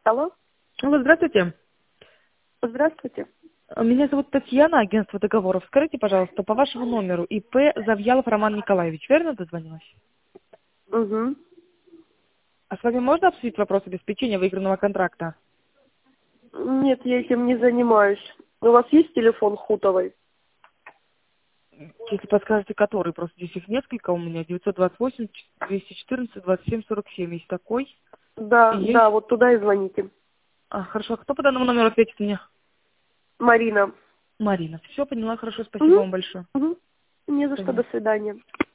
Алло, Алло, здравствуйте. здравствуйте. Меня зовут Татьяна, агентство договоров. Скажите, пожалуйста, по вашему номеру ИП Завьялов Роман Николаевич, верно дозвонилась? Угу. А с вами можно обсудить вопрос обеспечения выигранного контракта? Нет, я этим не занимаюсь. У вас есть телефон Хутовой? Если подскажете, который, просто здесь их несколько у меня, 928-214-27-47, есть такой. И Да, есть... да, вот туда и звоните. Хорошо, а кто по данному номеру ответит мне? Марина. Марина. Все, поняла, хорошо, спасибо Угу. вам большое. Угу. Не за До что, свидания. до свидания.